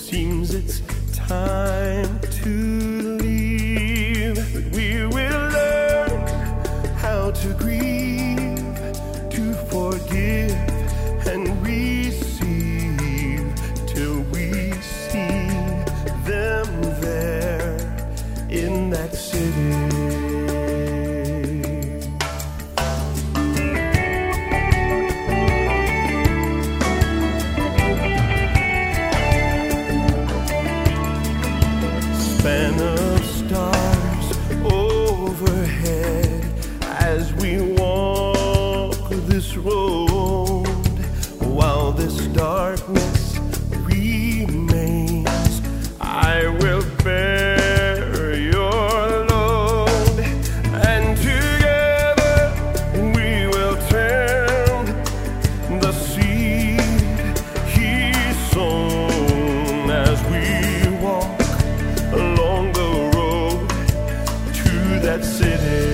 seems it's time to leave, but we will learn how to grieve, to forgive and receive, till we see them there in that city. Span of stars overhead as we walk this road, while this darkness remains, I will bear your load, and together we will turn the seed he sown as we walk along the road to that city.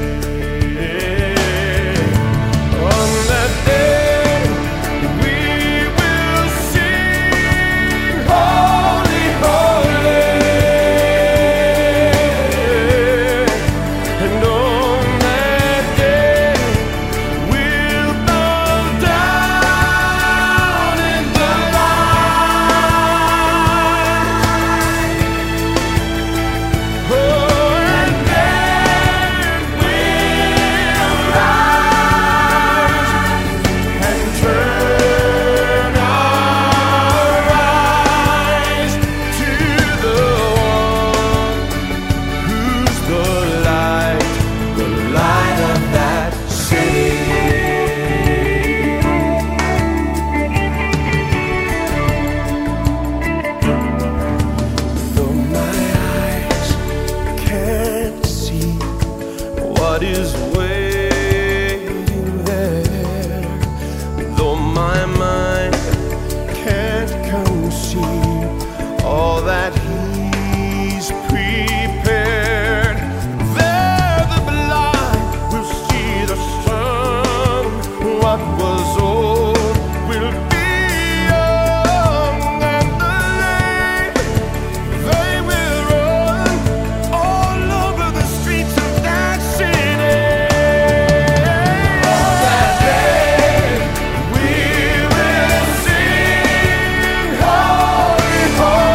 On that day we will sing holy, holy, and on that day we'll bow down in the light. Oh, and then we'll rise and turn our eyes to the one who's the light of that city. Though my eyes can't see what is waiting there, though my mind can't conceive all that he's prepared, there the blind will see the sun. What was old will be young, and the lame, they will run all over the streets of that city. On that day, we will sing holy,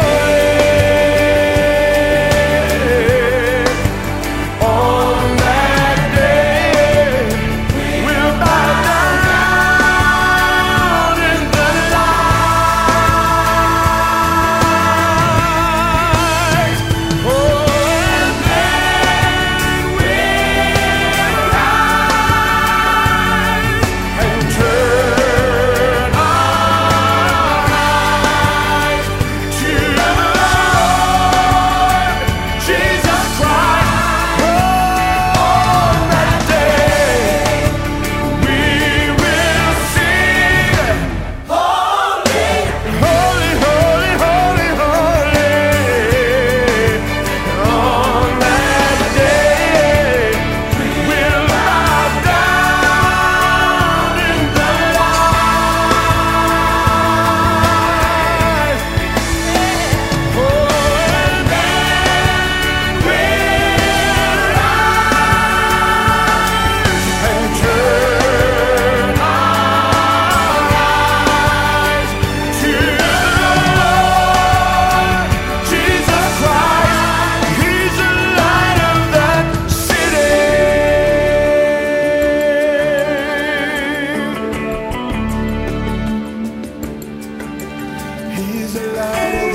holy. On that day, we'll bow down in the light. Oh, and then we'll rise and turn our eyes to the Lord Jesus Christ. On that day we will sing holy, holy, holy, holy, holy. On that day we'll bow down in the light. Oh, and then we'll rise and turn our eyes to the Lord Jesus Christ. He's the light of that city. He's the light of